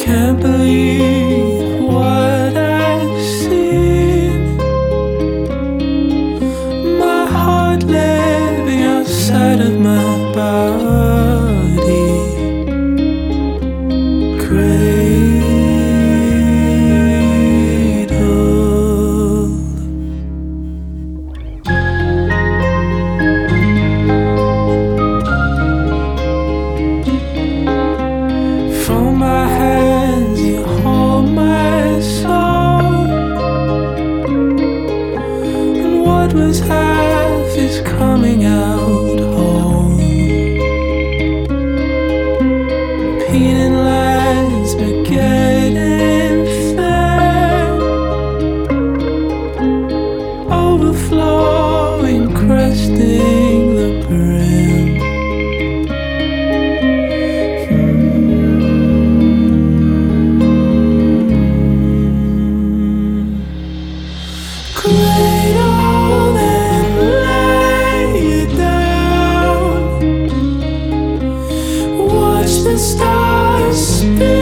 Can't believe what I've seen. My heart living outside of my body. Cradled. From my hands you hold my soul, and what was half is coming out whole. Repeating lines but getting fair, overflowing, cresting the brim. Cradle and lay you down. Watch the stars spin.